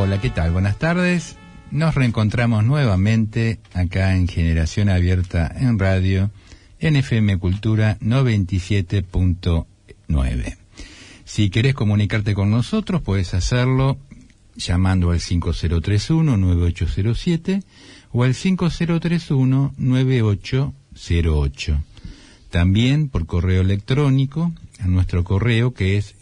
Hola, ¿qué tal? Buenas tardes. Nos reencontramos nuevamente acá en Generación Abierta en Radio, en FM Cultura 97.9. Si querés comunicarte con nosotros, puedes hacerlo llamando al 5031-9807 o al 5031-9808. También por correo electrónico a nuestro correo, que es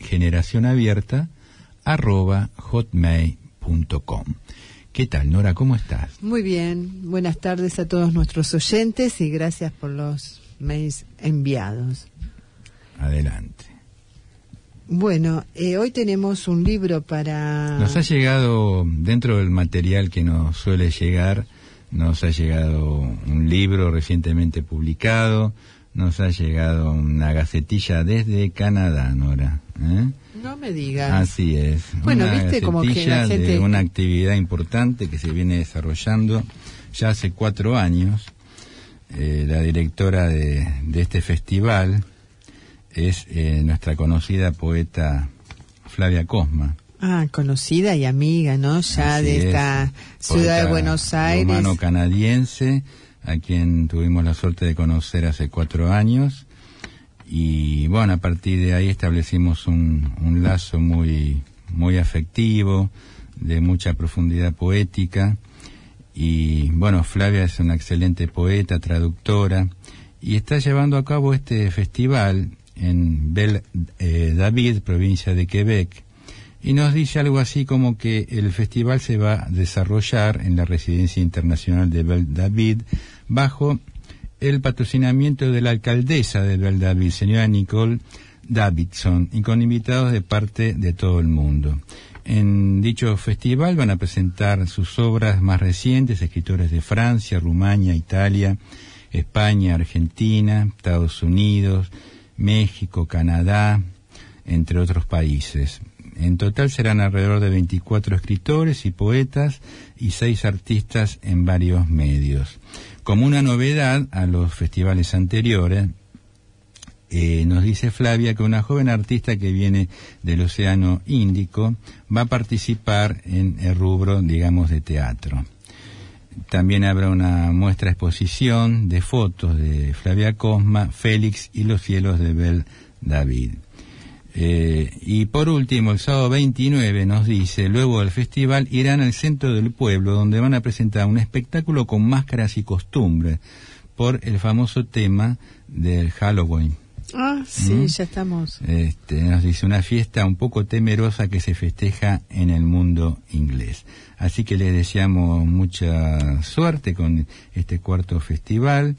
generacionabierta@hotmail.com. ¿Qué tal, Nora? ¿Cómo estás? Muy bien. Buenas tardes a todos nuestros oyentes y gracias por los mails enviados. Adelante. Bueno, hoy tenemos un libro para... Nos ha llegado, dentro del material que nos suele llegar, nos ha llegado un libro recientemente publicado, nos ha llegado una gacetilla desde Canadá, Nora. No me digas. Así es. Bueno, una viste como que la gente... de una actividad importante que se viene desarrollando ya hace 4 años. La directora de este festival es nuestra conocida poeta Flavia Cosma. Ah, conocida y amiga, ¿no? Ya Así de es. esta ciudad de Buenos Aires. Rumano-canadiense, a quien tuvimos la suerte de conocer hace 4 años. Y bueno, a partir de ahí establecimos un lazo muy afectivo, de mucha profundidad poética. Y bueno, Flavia es una excelente poeta, traductora, y está llevando a cabo este festival en Belle-David, provincia de Quebec, y nos dice algo así como que el festival se va a desarrollar en la Residencia Internacional de Belle-David bajo el patrocinamiento de la alcaldesa de Belle-David, señora Nicole Davidson, y con invitados de parte de todo el mundo. En dicho festival van a presentar sus obras más recientes, escritores de Francia, Rumania, Italia, España, Argentina, Estados Unidos, México, Canadá, entre otros países. En total serán alrededor de 24 escritores y poetas y 6 artistas en varios medios. Como una novedad a los festivales anteriores, nos dice Flavia que una joven artista que viene del Océano Índico va a participar en el rubro, digamos, de teatro. También habrá una muestra exposición de fotos de Flavia Cosma, Félix y los cielos de Belle-David. Y por último, el sábado 29 nos dice, luego del festival irán al centro del pueblo, donde van a presentar un espectáculo con máscaras y costumbres por el famoso tema del Halloween. Ah, sí, ya estamos. Nos dice una fiesta un poco temerosa que se festeja en el mundo inglés. Así que les deseamos mucha suerte con este 4º festival,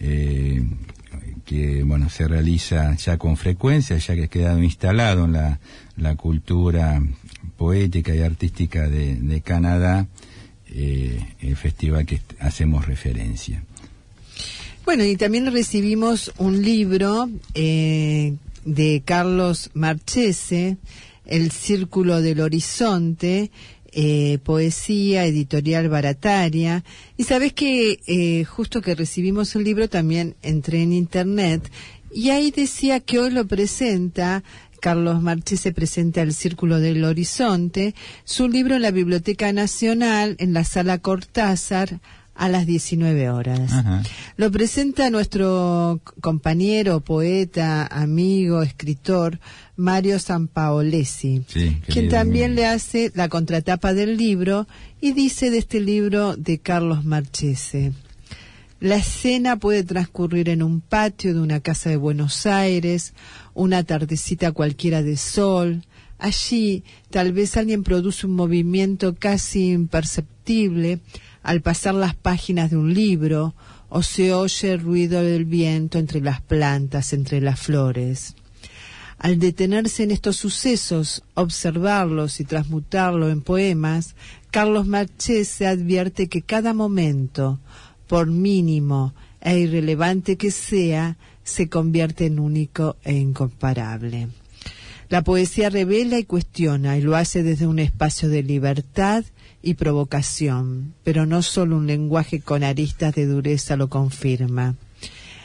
que bueno, se realiza ya con frecuencia, ya que ha quedado instalado en la cultura poética y artística de Canadá, el festival que hacemos referencia. Bueno, y también recibimos un libro de Carlos Marchese, El Círculo del Horizonte, poesía, editorial Barataria. Y sabés que justo que recibimos el libro también entré en internet y ahí decía que hoy lo presenta, Carlos Marchese presenta El Círculo del Horizonte, su libro en la Biblioteca Nacional, en la Sala Cortázar, a las 19 horas. Ajá. Lo presenta nuestro compañero, poeta, amigo, escritor, Mario Sampaolesi, sí, quien también le hace la contratapa del libro y dice de este libro de Carlos Marchese: la escena puede transcurrir en un patio de una casa de Buenos Aires, una tardecita cualquiera de sol. Allí, tal vez alguien produce un movimiento casi imperceptible al pasar las páginas de un libro, o se oye el ruido del viento entre las plantas, entre las flores. Al detenerse en estos sucesos, observarlos y transmutarlos en poemas, Carlos Marchese advierte que cada momento, por mínimo e irrelevante que sea, se convierte en único e incomparable. La poesía revela y cuestiona, y lo hace desde un espacio de libertad y provocación, pero no solo un lenguaje con aristas de dureza lo confirma.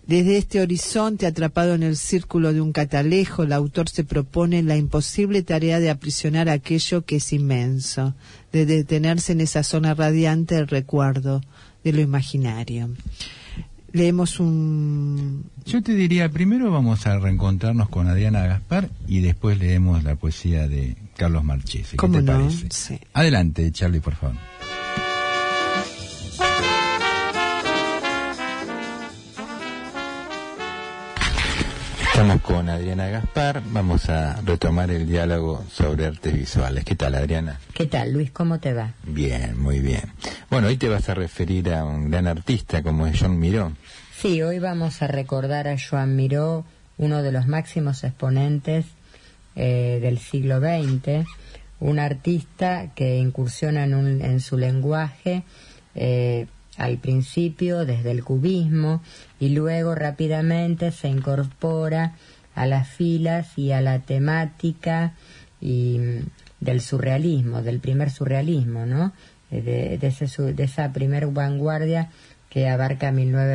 Desde este horizonte, atrapado en el círculo de un catalejo, el autor se propone la imposible tarea de aprisionar aquello que es inmenso, de detenerse en esa zona radiante del recuerdo, de lo imaginario. Leemos un... Yo te diría, primero vamos a reencontrarnos con Adriana Gaspar y después leemos la poesía de Carlos Marchese. ¿Qué te parece? Sí. Adelante, Charlie, por favor. Estamos con Adriana Gaspar, vamos a retomar el diálogo sobre artes visuales. ¿Qué tal, Adriana? ¿Qué tal, Luis? ¿Cómo te va? Bien, muy bien. Bueno, hoy te vas a referir a un gran artista como es Joan Miró. Sí, hoy vamos a recordar a Joan Miró, uno de los máximos exponentes del siglo XX, un artista que incursiona en su lenguaje al principio desde el cubismo y luego rápidamente se incorpora a las filas y a la temática del surrealismo, del primer surrealismo, ¿no? De esa primer vanguardia que abarca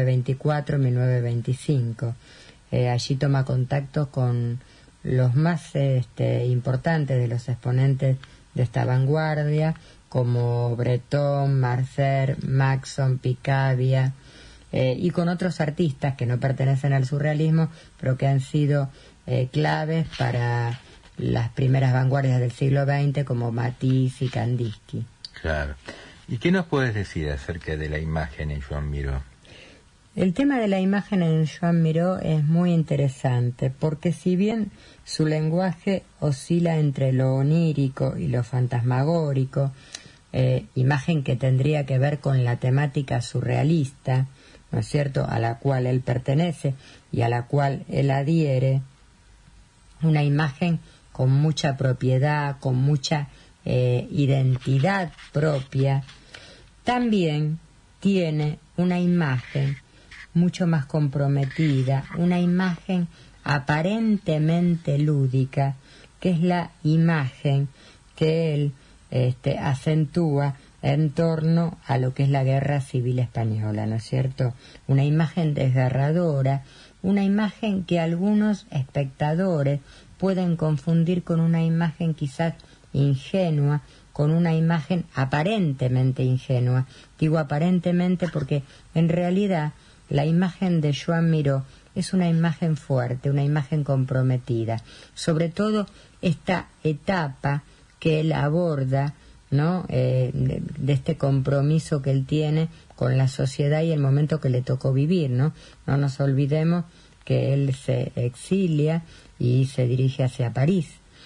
1924-1925. Allí toma contacto con los más importantes de los exponentes de esta vanguardia, como Breton, Marcel, Maxon, Picabia, y con otros artistas que no pertenecen al surrealismo, pero que han sido claves para las primeras vanguardias del siglo XX, como Matisse y Kandinsky. Claro. ¿Y qué nos puedes decir acerca de la imagen en Joan Miró? El tema de la imagen en Joan Miró es muy interesante, porque si bien su lenguaje oscila entre lo onírico y lo fantasmagórico, imagen que tendría que ver con la temática surrealista, ¿no es cierto?, a la cual él pertenece y a la cual él adhiere, una imagen con mucha propiedad, con mucha identidad propia, también tiene una imagen mucho más comprometida, una imagen aparentemente lúdica, que es la imagen que él acentúa en torno a lo que es la Guerra Civil Española, ¿no es cierto? Una imagen desgarradora, una imagen que algunos espectadores pueden confundir con una imagen quizás ingenua, con una imagen aparentemente ingenua. Digo aparentemente porque en realidad la imagen de Joan Miró es una imagen fuerte, una imagen comprometida. Sobre todo esta etapa que él aborda, ¿no?, de este compromiso que él tiene con la sociedad y el momento que le tocó vivir, ¿no? No nos olvidemos que él se exilia y se dirige hacia París.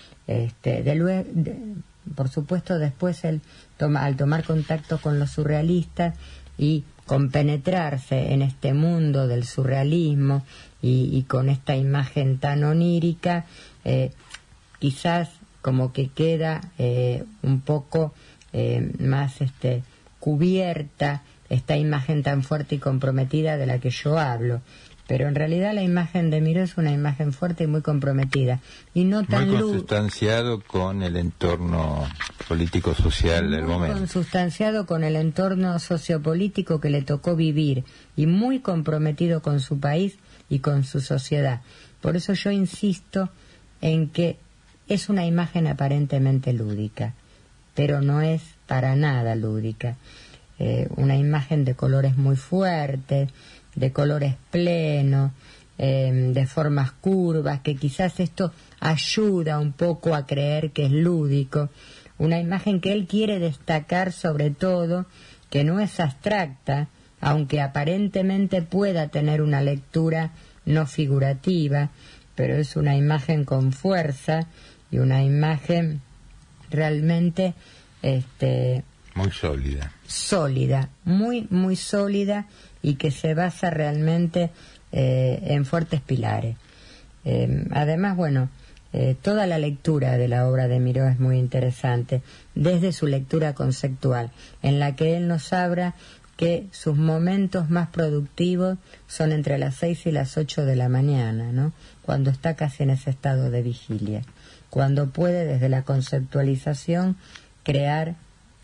Por supuesto, después él al tomar contacto con los surrealistas y compenetrarse en este mundo del surrealismo y con esta imagen tan onírica, quizás como que queda un poco más cubierta esta imagen tan fuerte y comprometida de la que yo hablo. Pero en realidad la imagen de Miró es una imagen fuerte y muy comprometida. Y no tan muy consustanciado con el entorno político-social del momento. Muy consustanciado con el entorno sociopolítico que le tocó vivir y muy comprometido con su país y con su sociedad. Por eso yo insisto en que es una imagen aparentemente lúdica, pero no es para nada lúdica. Una imagen de colores muy fuertes, de colores plenos, de formas curvas, que quizás esto ayuda un poco a creer que es lúdico. Una imagen que él quiere destacar sobre todo, que no es abstracta, aunque aparentemente pueda tener una lectura no figurativa, pero es una imagen con fuerza y una imagen realmente muy sólida. Sólida, muy, muy sólida, y que se basa realmente en fuertes pilares. Además, bueno, toda la lectura de la obra de Miró es muy interesante, desde su lectura conceptual, en la que él nos habla que sus momentos más productivos son entre las 6 y las 8 de la mañana, ¿no?, cuando está casi en ese estado de vigilia, cuando puede desde la conceptualización crear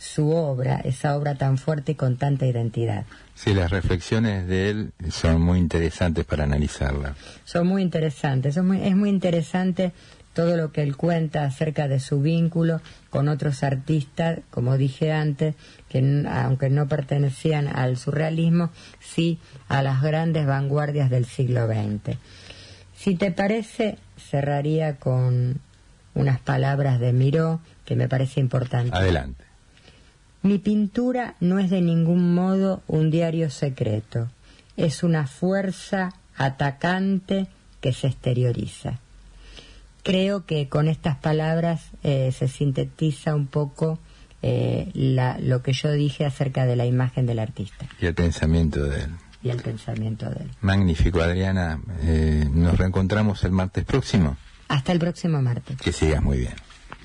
su obra, esa obra tan fuerte y con tanta identidad. Sí, las reflexiones de él son muy interesantes para analizarlas. Son muy interesantes, es muy interesante todo lo que él cuenta acerca de su vínculo con otros artistas, como dije antes, que aunque no pertenecían al surrealismo, sí a las grandes vanguardias del siglo XX. Si te parece, cerraría con unas palabras de Miró que me parece importante. Adelante. Mi pintura no es de ningún modo un diario secreto, es una fuerza atacante que se exterioriza. Creo que con estas palabras se sintetiza un poco lo que yo dije acerca de la imagen del artista. Y el pensamiento de él. Magnífico, Adriana. Nos reencontramos el martes próximo. Hasta el próximo martes. Que sigas muy bien.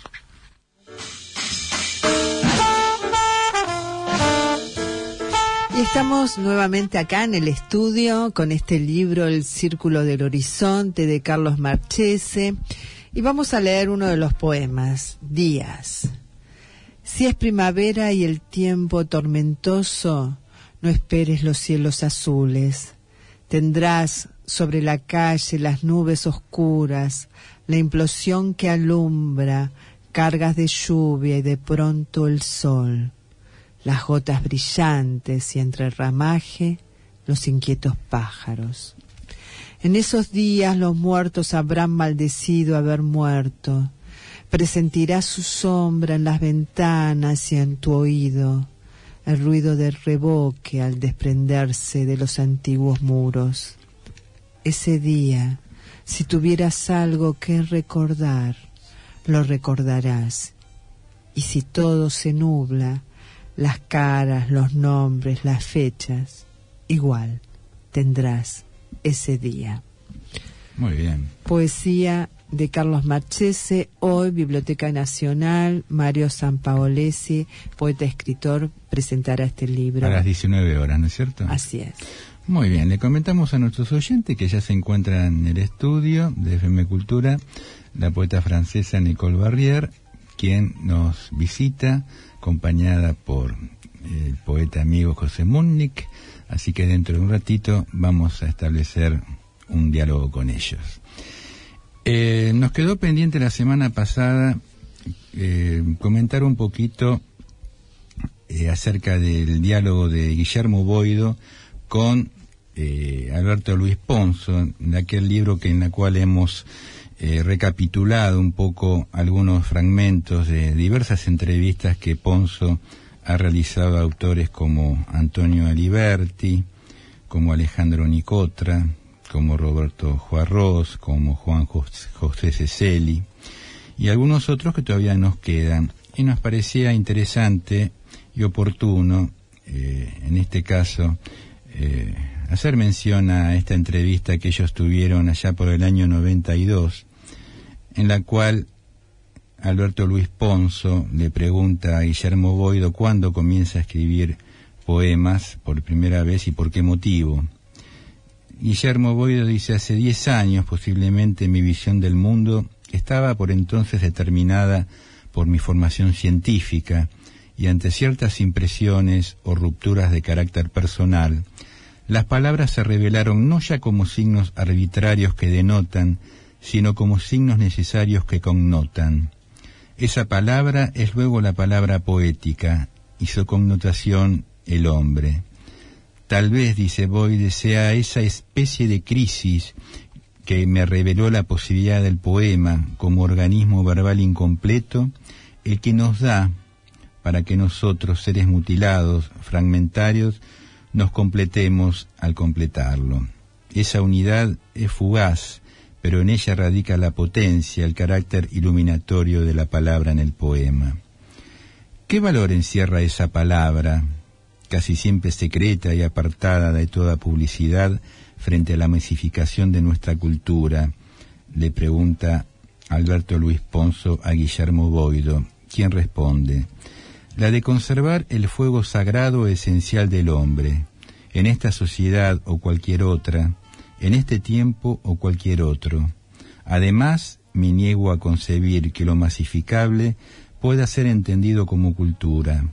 Y estamos nuevamente acá en el estudio con este libro El Círculo del Horizonte de Carlos Marchese, y vamos a leer uno de los poemas, Días. Si es primavera y el tiempo tormentoso, no esperes los cielos azules. Tendrás sobre la calle las nubes oscuras, la implosión que alumbra, cargas de lluvia y de pronto el sol. Las gotas brillantes y entre el ramaje los inquietos pájaros. En esos días los muertos habrán maldecido haber muerto. Presentirás su sombra en las ventanas y en tu oído, el ruido del reboque al desprenderse de los antiguos muros. Ese día, si tuvieras algo que recordar, lo recordarás. Y si todo se nubla, las caras, los nombres, las fechas, igual tendrás ese día. Muy bien. Poesía de Carlos Marchese, hoy Biblioteca Nacional, Mario Sampaolesi, poeta escritor, presentará este libro. A las 19 horas, ¿no es cierto? Así es. Muy bien, le comentamos a nuestros oyentes que ya se encuentra en el estudio de FM Cultura la poeta francesa Nicole Barrier, quien nos visita, acompañada por el poeta amigo José Munnik, así que dentro de un ratito vamos a establecer un diálogo con ellos. Nos quedó pendiente la semana pasada comentar un poquito acerca del diálogo de Guillermo Boido con Alberto Luis Ponzo, de aquel libro en el cual hemos recapitulado un poco algunos fragmentos de diversas entrevistas que Ponzo ha realizado a autores como Antonio Aliberti, como Alejandro Nicotra, como Roberto Juarros, como Juan José Ceceli y algunos otros que todavía nos quedan, y nos parecía interesante y oportuno en este caso hacer mención a esta entrevista que ellos tuvieron allá por el año 92, en la cual Alberto Luis Ponzo le pregunta a Guillermo Boido cuándo comienza a escribir poemas por primera vez y por qué motivo. Guillermo Boido dice: hace 10 años posiblemente mi visión del mundo estaba por entonces determinada por mi formación científica, y ante ciertas impresiones o rupturas de carácter personal, las palabras se revelaron no ya como signos arbitrarios que denotan, sino como signos necesarios que connotan. Esa palabra es luego la palabra poética, y su connotación el hombre. Tal vez, dice Boide, sea esa especie de crisis que me reveló la posibilidad del poema como organismo verbal incompleto, el que nos da, para que nosotros, seres mutilados, fragmentarios, nos completemos al completarlo. Esa unidad es fugaz, pero en ella radica la potencia, el carácter iluminatorio de la palabra en el poema. ¿Qué valor encierra esa palabra, casi siempre secreta y apartada de toda publicidad, frente a la masificación de nuestra cultura? Le pregunta Alberto Luis Ponzo a Guillermo Boido, quien responde: la de conservar el fuego sagrado esencial del hombre, en esta sociedad o cualquier otra, en este tiempo o cualquier otro. Además, me niego a concebir que lo masificable pueda ser entendido como cultura.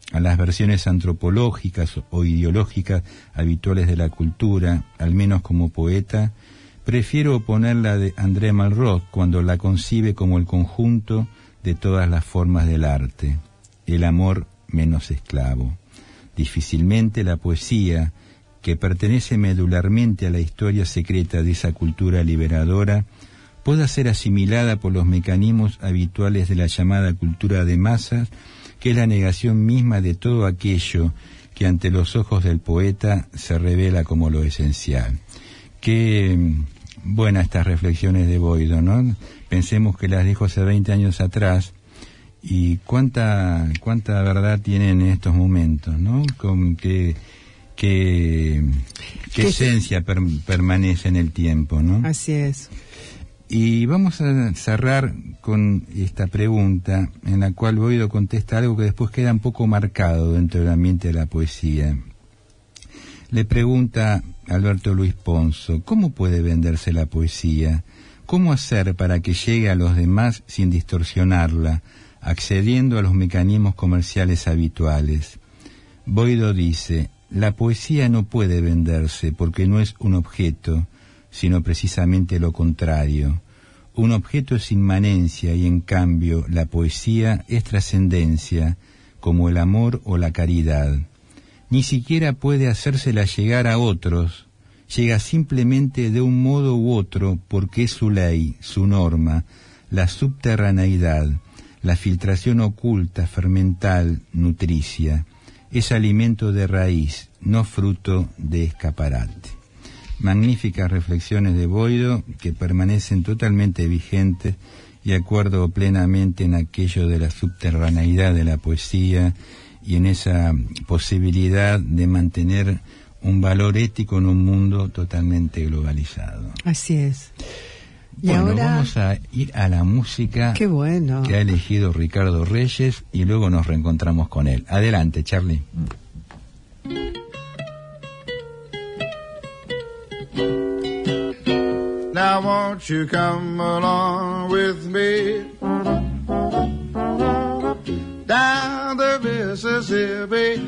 a las versiones antropológicas o ideológicas habituales de la cultura, al menos como poeta, prefiero oponerla de André Malraux cuando la concibe como el conjunto de todas las formas del arte, el amor menos esclavo. Difícilmente la poesía, que pertenece medularmente a la historia secreta de esa cultura liberadora, pueda ser asimilada por los mecanismos habituales de la llamada cultura de masas, que es la negación misma de todo aquello que ante los ojos del poeta se revela como lo esencial. Qué buenas estas reflexiones de Boido, ¿no? Pensemos que las dijo hace 20 años atrás y cuánta verdad tienen en estos momentos, ¿no? Con qué esencia permanece en el tiempo, ¿no? Así es. Y vamos a cerrar con esta pregunta en la cual Boido contesta algo que después queda un poco marcado dentro del ambiente de la poesía. Le pregunta Alberto Luis Ponzo, ¿cómo puede venderse la poesía? ¿Cómo hacer para que llegue a los demás sin distorsionarla, accediendo a los mecanismos comerciales habituales? Boido dice, la poesía no puede venderse porque no es un objeto, sino precisamente lo contrario. Un objeto es inmanencia y en cambio la poesía es trascendencia, como el amor o la caridad. Ni siquiera puede hacérsela llegar a otros, llega simplemente de un modo u otro porque es su ley, su norma, la subterraneidad, la filtración oculta, fermental, nutricia. Es alimento de raíz, no fruto de escaparate. Magníficas reflexiones de Boido que permanecen totalmente vigentes y acuerdo plenamente en aquello de la subterraneidad de la poesía y en esa posibilidad de mantener un valor ético en un mundo totalmente globalizado. Así es. Y bueno, ahora vamos a ir a la música qué bueno que ha elegido Ricardo Reyes y luego nos reencontramos con él. Adelante, Charlie. Now won't you come along with me down the Mississippi?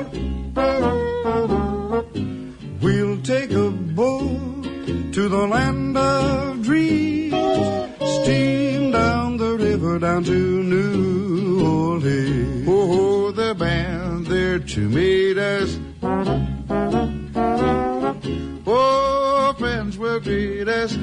We'll take a boat to the land of dreams, steam down the river down to New Orleans. Oh, the band there to meet us. Oh, friends will greet us.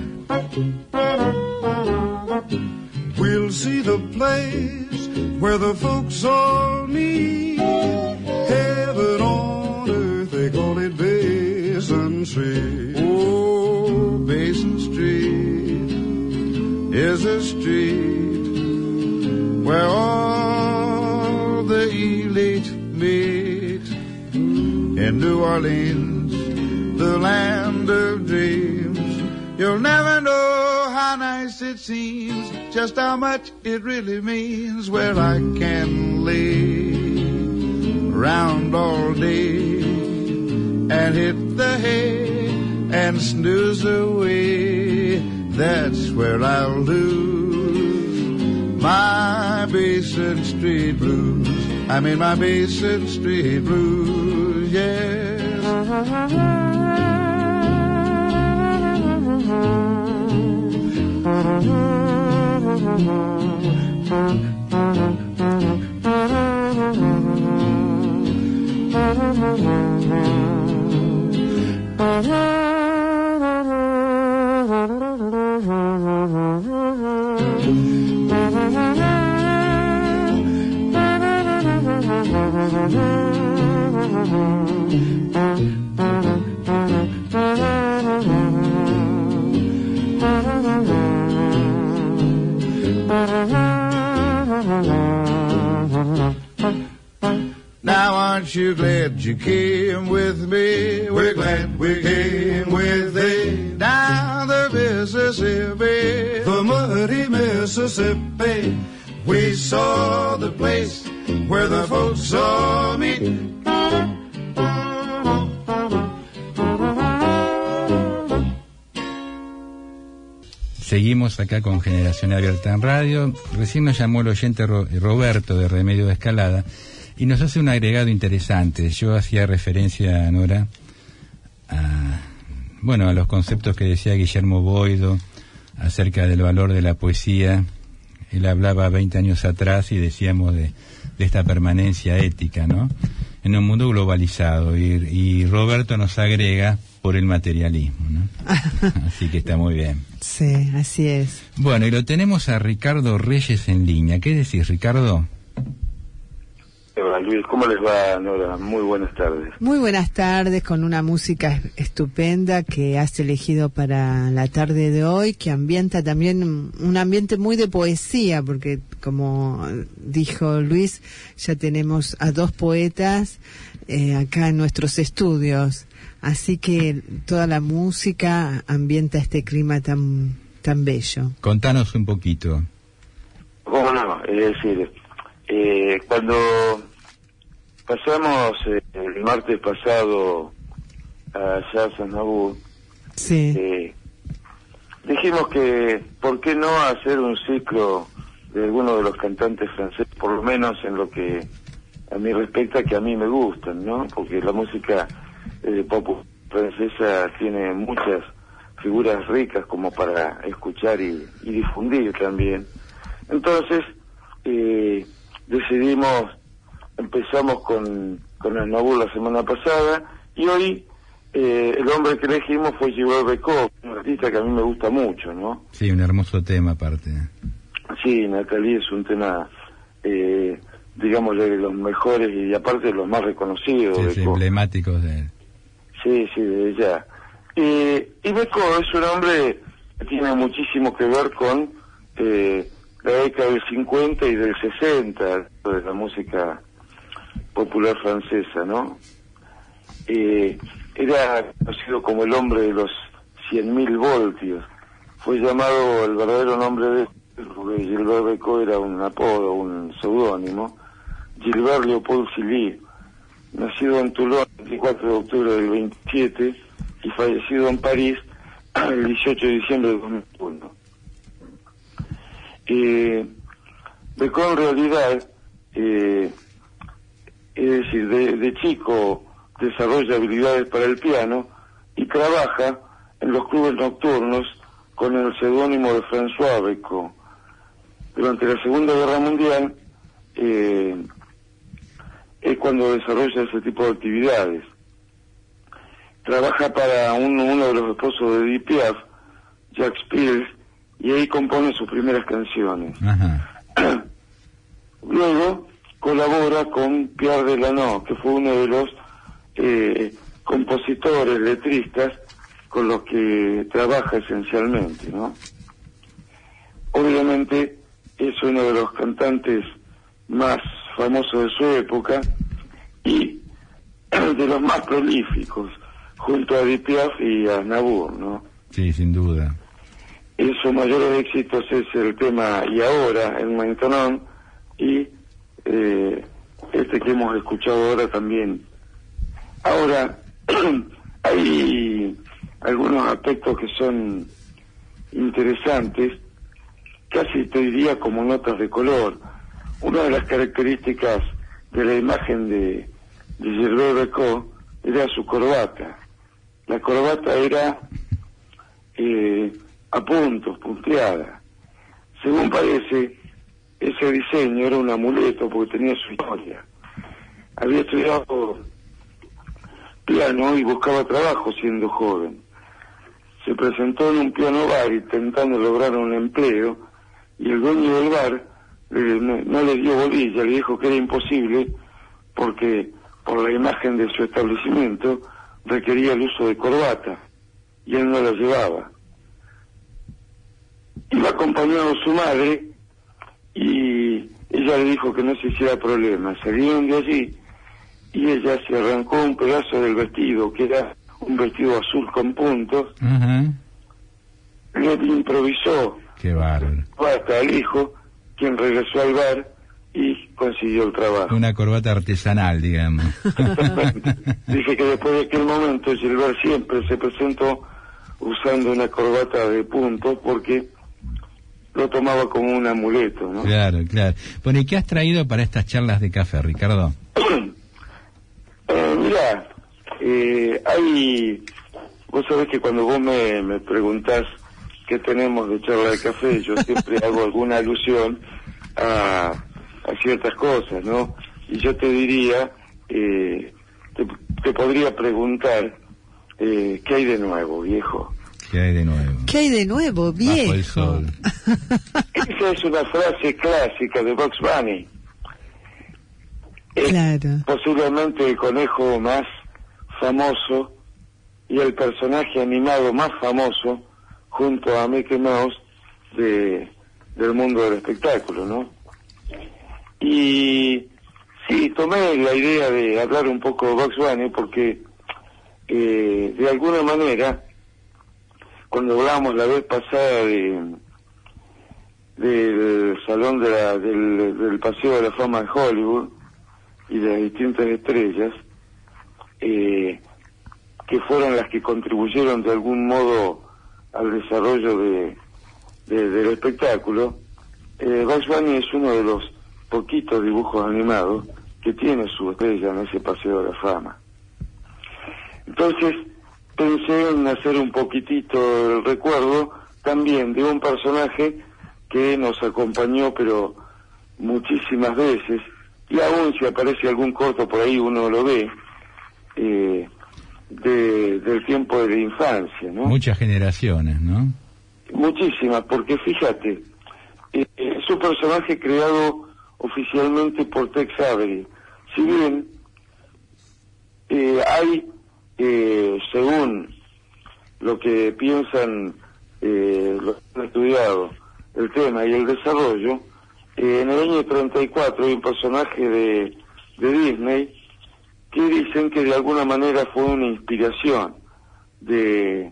We'll see the place where the folks all meet. Heaven on earth, they call it Basin Street. Oh, Basin Street is a street where all the elite meet. In New Orleans, the land of dreams, you'll never know how nice it seems, just how much it really means, where I can lay around all day and hit the hay and snooze away. That's where I'll lose my Basin Street blues. I mean my Basin Street blues, yes. Now aren't you glad you came with me? We're glad we came with thee down the Mississippi, the muddy Mississippi. We saw the place where the folks all meet. Seguimos acá con Generación Abierta en Radio. Recién nos llamó el oyente Roberto de Remedio de Escalada Y nos hace un agregado interesante. Yo hacía referencia, Nora, a los conceptos que decía Guillermo Boido acerca del valor de la poesía. Él hablaba 20 años atrás y decíamos de esta permanencia ética, ¿no? En un mundo globalizado. Y Roberto nos agrega por el materialismo, ¿no? Así que está muy bien. Sí, así es. Bueno, y lo tenemos a Ricardo Reyes en línea. ¿Qué decís, Ricardo? Hola Luis, ¿cómo les va, Nora? Muy buenas tardes. Muy buenas tardes, con una música estupenda que has elegido para la tarde de hoy, que ambienta también un ambiente muy de poesía, porque como dijo Luis, ya tenemos a 2 poetas acá en nuestros estudios, así que toda la música ambienta este clima tan bello. Contanos un poquito. ¿Cómo no? Es decir, cuando pasamos el martes pasado allá a San Nabú, sí. Dijimos que ¿por qué no hacer un ciclo de alguno de los cantantes franceses, por lo menos en lo que a mí respecta, que a mí me gustan, ¿no? Porque la música pop francesa tiene muchas figuras ricas como para escuchar y difundir también. Entonces empezamos con Aznavour la semana pasada, y hoy el hombre que elegimos fue Gilbert Bécaud, un artista que a mí me gusta mucho, ¿no? Sí, un hermoso tema aparte. Sí, Nathalie es un tema, digamos, de los mejores y aparte de los más reconocidos. Sí, emblemáticos de él. Sí, de ella. Y Bécaud es un hombre que tiene muchísimo que ver con la década del 50 y del 60, de la música popular francesa, ¿no? Era conocido como el hombre de los 100.000 voltios. Fue llamado el verdadero nombre de porque Gilbert Bécaud era un apodo, un seudónimo. Gilbert Leopold Silly, nacido en Toulon el 24 de octubre del 27 y fallecido en París el 18 de diciembre de 2001. Bécaud en realidad, es decir, de chico desarrolla habilidades para el piano y trabaja en los clubes nocturnos con el seudónimo de François Bécaud. Durante la Segunda Guerra Mundial es cuando desarrolla ese tipo de actividades. Trabaja para uno de los esposos de Edith Piaf, Jacques Pils, y ahí compone sus primeras canciones. Ajá. Luego colabora con Pierre Delano, que fue uno de los compositores, letristas con los que trabaja esencialmente, ¿no? Obviamente es uno de los cantantes más famosos de su época y de los más prolíficos, junto a Edith Piaf y a Aznavour, ¿no? Sí, sin duda. Sus mayores éxitos es el tema Y Ahora, en Maintenant, y este que hemos escuchado ahora también. Ahora, hay algunos aspectos que son interesantes, casi te diría como notas de color. Una de las características de la imagen de Gilbert Bécaud era su corbata. La corbata era a puntos, punteada. Según parece, ese diseño era un amuleto porque tenía su historia. Había estudiado piano y buscaba trabajo siendo joven. Se presentó en un piano bar intentando lograr un empleo y el dueño del bar no le dio bolilla, le dijo que era imposible porque por la imagen de su establecimiento requería el uso de corbata y él no la llevaba. Iba acompañado su madre y ella le dijo que no se hiciera problema. Salieron de allí y ella se arrancó un pedazo del vestido, que era un vestido azul con puntos. Uh-huh. Le improvisó. Qué bárbaro. Hasta al hijo, quien regresó al bar y consiguió el trabajo. Una corbata artesanal, digamos. Dice que después de aquel momento Gilbert siempre se presentó usando una corbata de puntos porque lo tomaba como un amuleto, ¿no? Claro. Bueno, ¿y qué has traído para estas charlas de café, Ricardo? Mirá, vos sabés que cuando vos me preguntás qué tenemos de charla de café, yo siempre hago alguna alusión a ciertas cosas, ¿no? Y yo te diría, te podría preguntar, ¿qué hay de nuevo, viejo? ¿Qué hay de nuevo? ¿Qué hay de nuevo, viejo? Bajo el sol. Esa es una frase clásica de Bugs Bunny. Es Claro. posiblemente el conejo más famoso y el personaje animado más famoso junto a Mickey Mouse del mundo del espectáculo, ¿no? Y sí, tomé la idea de hablar un poco de Bugs Bunny porque de alguna manera, cuando hablamos la vez pasada del salón del Paseo de la Fama de Hollywood y de las distintas estrellas, que fueron las que contribuyeron de algún modo al desarrollo del espectáculo, Bugs Bunny es uno de los poquitos dibujos animados que tiene su estrella en ese Paseo de la Fama. Entonces pensé en hacer un poquitito el recuerdo también de un personaje que nos acompañó pero muchísimas veces, y aún si aparece algún corto por ahí uno lo ve, del tiempo de la infancia, ¿no? Muchas generaciones, ¿no? Muchísimas, porque fíjate, es un personaje creado oficialmente por Tex Avery. Si bien hay, según lo que piensan los que han estudiado el tema y el desarrollo, en el año 34 hay un personaje de Disney que dicen que de alguna manera fue una inspiración de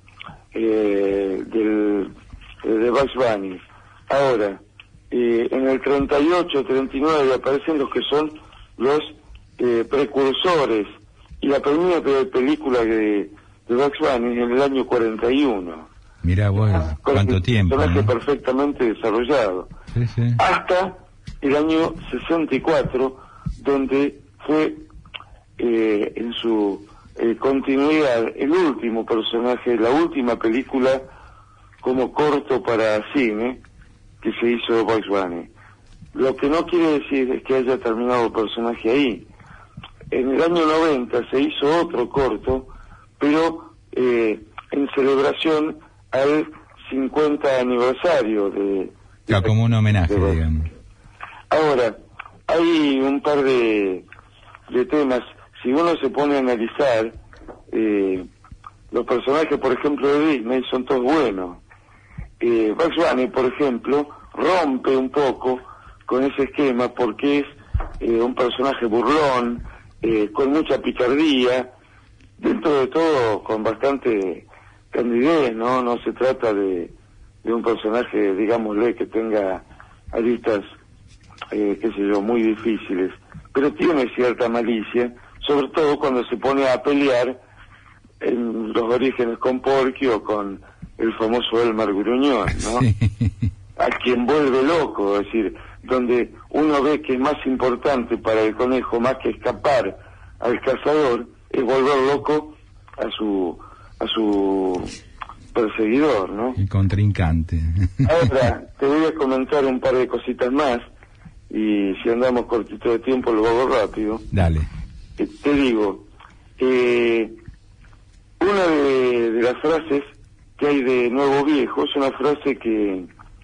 Bugs Bunny. Ahora, en el 38, 39 aparecen los que son los precursores y la primera película de Bugs Bunny en el año 41. Mirá vos, cuánto tiempo, Un personaje ¿no? perfectamente desarrollado. Sí, sí. Hasta el año 64, donde fue en su continuidad el último personaje, la última película como corto para cine que se hizo de Bugs Bunny. Lo que no quiere decir es que haya terminado el personaje ahí. En el año 90 se hizo otro corto, pero en celebración al 50 aniversario Ya, como un homenaje, de digamos. Ahora, hay un par de temas. Si uno se pone a analizar, los personajes, por ejemplo, de Disney son todos buenos. Bugs Bunny, por ejemplo, rompe un poco con ese esquema porque es un personaje burlón, con mucha picardía, dentro de todo con bastante candidez, ¿no? No se trata de un personaje, digámosle, que tenga aristas, qué sé yo, muy difíciles, pero tiene cierta malicia, sobre todo cuando se pone a pelear en los orígenes con Porky o con el famoso Elmer Gruñón, ¿no? Sí. A quien vuelve loco, es decir, donde uno ve que es más importante para el conejo, más que escapar al cazador, es volver loco a su perseguidor, ¿no? El contrincante. Ahora, te voy a comentar un par de cositas más, y si andamos cortito de tiempo lo hago rápido. Dale. Te digo, una de las frases que hay de Nuevo Viejo es una frase que,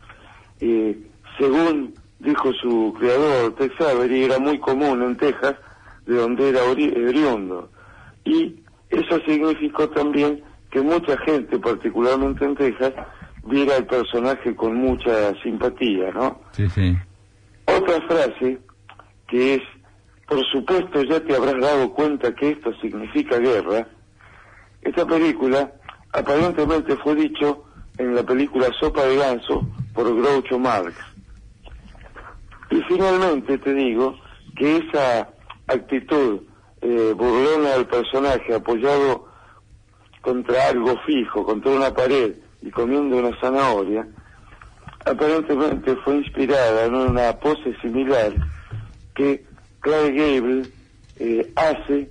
según dijo su creador, Tex Avery, era muy común en Texas, de donde era oriundo. Y eso significó también que mucha gente, particularmente en Texas, viera al personaje con mucha simpatía, ¿no? Sí, sí. Otra frase que es, por supuesto ya te habrás dado cuenta que esto significa guerra. Esta película aparentemente fue dicho en la película Sopa de Ganso por Groucho Marx. Y finalmente te digo que esa actitud burlona del personaje apoyado contra algo fijo, contra una pared y comiendo una zanahoria, aparentemente fue inspirada en una pose similar que Clark Gable hace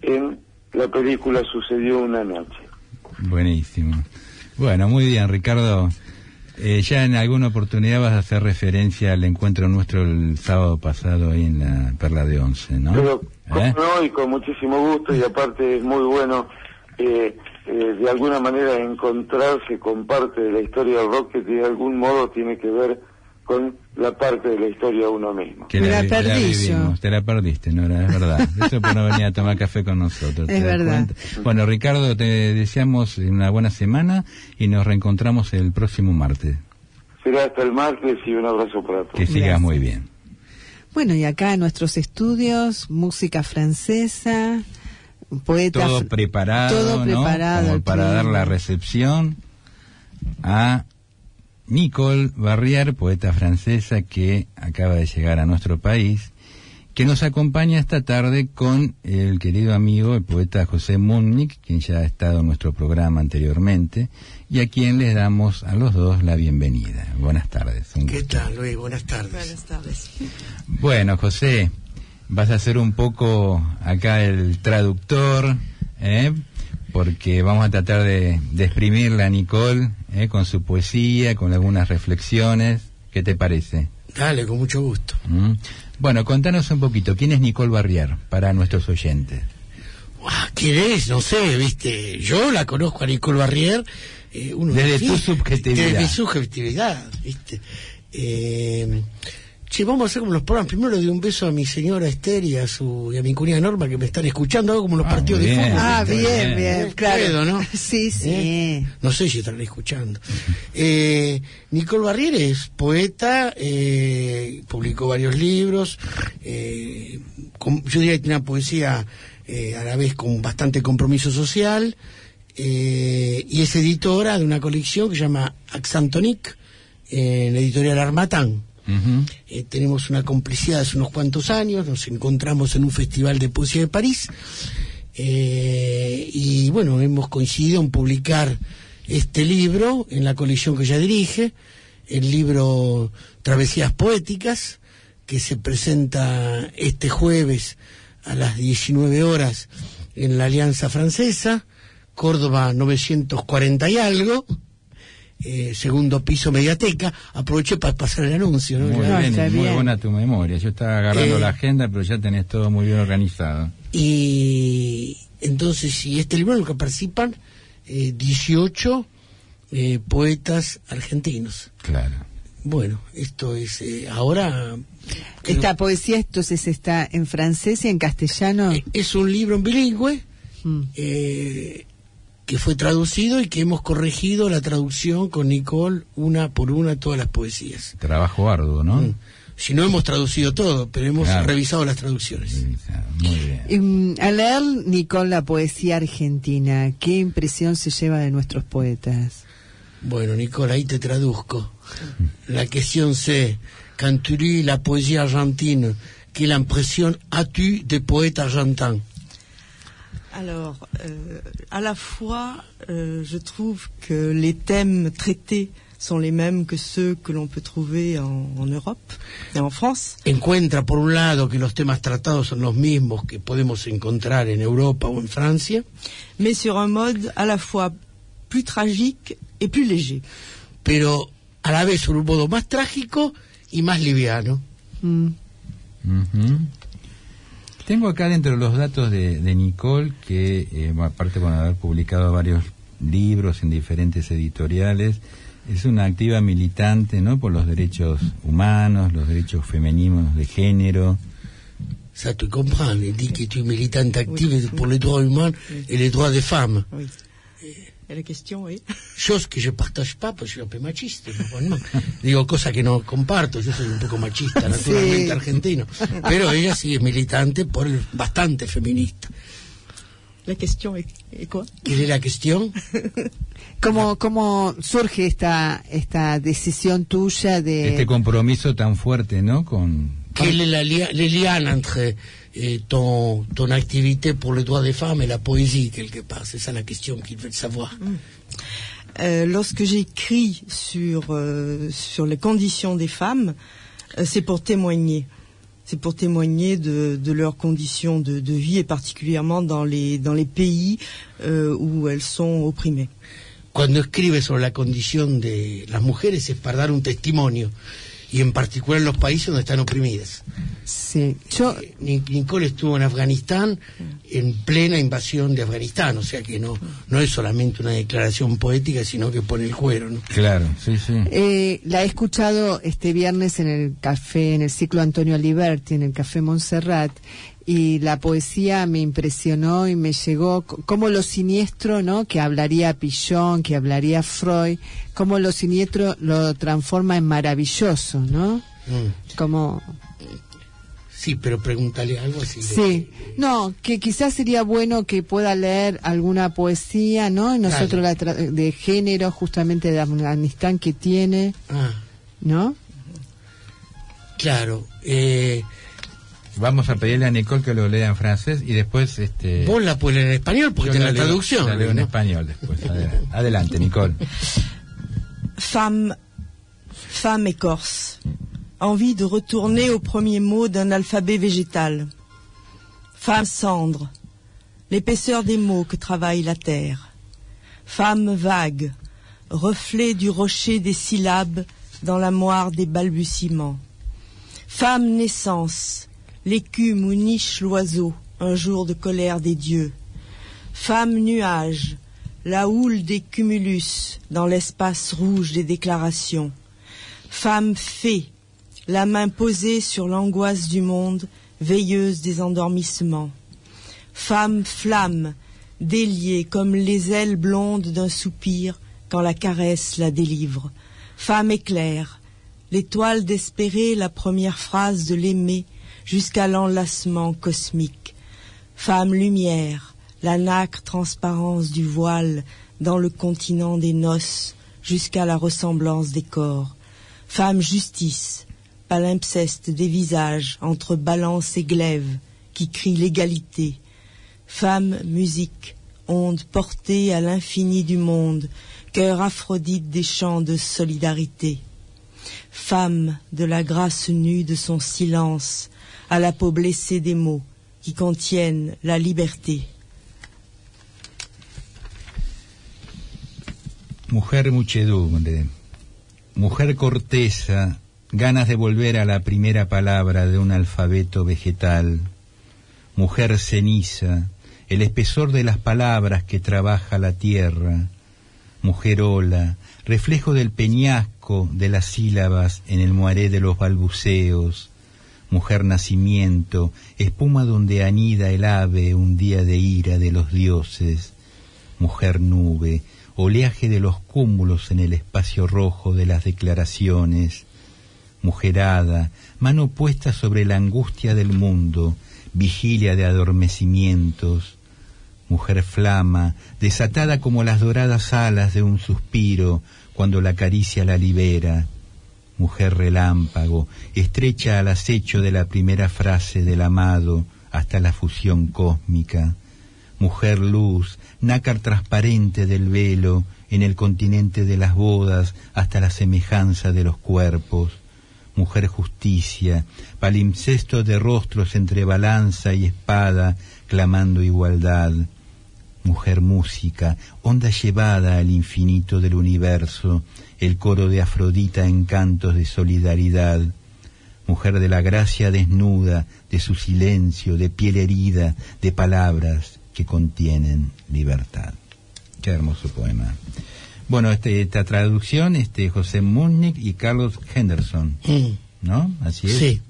en la película Sucedió una noche. Buenísimo. Bueno, muy bien, Ricardo. Ya en alguna oportunidad vas a hacer referencia al encuentro nuestro el sábado pasado ahí en la Perla de Once, ¿no? Pero, no, y con muchísimo gusto, y aparte es muy bueno de alguna manera encontrarse con parte de la historia del rock que de algún modo tiene que ver con la parte de la historia de uno mismo. Que la perdí yo. Te la perdiste, Nora, es verdad. Eso por no venir a tomar café con nosotros. Es verdad. Bueno, Ricardo, te deseamos una buena semana y nos reencontramos el próximo martes. Será hasta el martes y un abrazo para todos. Que sigas muy bien. Bueno, y acá en nuestros estudios, música francesa, poetas... Todo preparado, todo preparado, ¿no? Como para dar la recepción a Nicole Barrière, poeta francesa que acaba de llegar a nuestro país, que nos acompaña esta tarde con el querido amigo, el poeta José Munnik, quien ya ha estado en nuestro programa anteriormente, y a quien les damos a los dos la bienvenida. Buenas tardes. ¿Qué tal, Luis? Buenas tardes. Buenas tardes. Bueno, José, vas a ser un poco acá el traductor, porque vamos a tratar de exprimirla a Nicole, con su poesía, con algunas reflexiones. ¿Qué te parece? Dale, con mucho gusto. Bueno, contanos un poquito, ¿quién es Nicole Barrière para nuestros oyentes? ¿Quién es? No sé, ¿viste? Yo la conozco a Nicole Barrière. Desde tu subjetividad. Desde mi subjetividad, ¿viste? Vamos a hacer como los programas. Primero le doy un beso a mi señora Esther y a mi cuñada Norma que me están escuchando, algo como los partidos de fútbol. Bien, claro. Puedo, ¿no? Sí. No sé si estarán escuchando. Nicole Barrière es poeta, publicó varios libros, yo diría que tiene una poesía a la vez con bastante compromiso social, y es editora de una colección que se llama Accent Tonique, en la editorial Harmattan. Tenemos una complicidad hace unos cuantos años, nos encontramos en un festival de poesía de París, y bueno, hemos coincidido en publicar este libro en la colección que ella dirige, el libro Travesías Poéticas, que se presenta este jueves a las 19 horas en la Alianza Francesa, Córdoba 940 y algo, segundo piso Mediateca. Aproveché para pasar el anuncio, ¿no? Muy buena tu memoria. Yo estaba agarrando la agenda, pero ya tenés todo muy bien organizado. Y entonces, y este libro en el que participan 18 poetas argentinos. Claro. Bueno, esto es ahora... Esta poesía entonces está en francés y en castellano. Es un libro en bilingüe, que fue traducido y que hemos corregido la traducción con Nicole una por una todas las poesías. Trabajo arduo, ¿no? Si no hemos traducido todo, pero hemos revisado las traducciones. Muy bien. Al leer, Nicole, la poesía argentina, ¿qué impresión se lleva de nuestros poetas? Bueno, Nicole, ahí te traduzco. La question c'est, quand tu lis la poésie argentine, quelle impression as-tu des poètes argentins? Alors, à la fois, je trouve que les thèmes traités sont les mêmes que ceux que l'on peut trouver en Europe et en France. Encuentra, por un lado, que los temas tratados son los mismos que podemos encontrar en Europa o en Francia. Mais sur un mode à la fois plus tragique et plus léger. Pero a la vez sobre un modo más trágico y más liviano. Tengo acá dentro los datos de Nicole, que aparte de haber publicado varios libros en diferentes editoriales, es una activa militante, ¿no?, por los derechos humanos, los derechos femeninos de género. Ça te comprend, il dit que tu es militante active pour les droits humains et les droits des femmes. Oui. Et la question est... Chose que je partage pas, porque soy un peu machista, ¿no? Digo, cosa que no comparto, yo soy un poco machista, naturalmente argentino, pero ella sí es militante, bastante feminista. La question est quoi? ¿Qué es la cuestión? ¿Cómo surge esta decisión tuya de... Este compromiso tan fuerte, ¿no?, Quelle est les liens entre ton activité pour les droits des femmes et la poésie, quelque part? C'est ça la question qu'ils veulent savoir. Lorsque j'écris sur les conditions des femmes, c'est pour témoigner. c'est pour témoigner de leurs conditions de vie, et particulièrement dans les pays où elles sont opprimées. Cuando escribe sobre la condición de las mujeres es para dar un testimonio, y en particular en los países donde están oprimidas. Sí, Nicole estuvo en Afganistán en plena invasión de Afganistán, o sea que no es solamente una declaración poética, sino que pone el cuero, ¿no? Claro, sí. La he escuchado este viernes en el ciclo Antonio Aliberti, en el Café Montserrat, y la poesía me impresionó y me llegó como lo siniestro, ¿no?, que hablaría Pillon, que hablaría Freud, como lo siniestro lo transforma en maravilloso, ¿no? Como... Sí, pero pregúntale algo así. Sí, no, que quizás sería bueno que pueda leer alguna poesía, ¿no? Y nosotros de género, justamente de Afganistán, que tiene, ¿no? Claro. Vamos a pedirle a Nicole que lo lea en francés y después... Vos la puedes leer en español porque tiene la traducción. La leo en español después. Adelante, Nicole. Femme écorce. Envie de retourner aux premiers mots d'un alphabet végétal. Femme cendre. L'épaisseur des mots que travaille la terre. Femme vague. Reflet du rocher des syllabes dans la moire des balbutiements. Femme naissance. L'écume où niche l'oiseau, un jour de colère des dieux. Femme nuage, la houle des cumulus dans l'espace rouge des déclarations. Femme fée, la main posée sur l'angoisse du monde, veilleuse des endormissements. Femme flamme, déliée comme les ailes blondes d'un soupir quand la caresse la délivre. Femme éclair, l'étoile d'espérer la première phrase de l'aimer, jusqu'à l'enlacement cosmique. Femme lumière, la nacre transparence du voile dans le continent des noces, jusqu'à la ressemblance des corps. Femme justice, palimpseste des visages entre balance et glaive, qui crie l'égalité. Femme musique, onde portée à l'infini du monde, cœur aphrodite des chants de solidarité. Femme de la grâce nue de son silence, à la peau blessée des mots qui contiennent la liberté. Mujer muchedumbre, mujer corteza, ganas de volver a la primera palabra de un alfabeto vegetal. Mujer ceniza, el espesor de las palabras que trabaja la tierra. Mujer ola, reflejo del peñasco de las sílabas en el moaré de los balbuceos. Mujer nacimiento, espuma donde anida el ave un día de ira de los dioses. Mujer nube, oleaje de los cúmulos en el espacio rojo de las declaraciones. Mujer hada, mano puesta sobre la angustia del mundo, vigilia de adormecimientos. Mujer flama, desatada como las doradas alas de un suspiro cuando la caricia la libera. Mujer relámpago, estrecha al acecho de la primera frase del amado hasta la fusión cósmica. Mujer luz, nácar transparente del velo en el continente de las bodas hasta la semejanza de los cuerpos. Mujer justicia, palimpsesto de rostros entre balanza y espada clamando igualdad. Mujer música, onda llevada al infinito del universo, el coro de Afrodita en cantos de solidaridad. Mujer de la gracia desnuda, de su silencio, de piel herida, de palabras que contienen libertad. Qué hermoso poema. Bueno, esta traducción, José Munnik y Carlos Henderson, ¿no? Así es. Sí.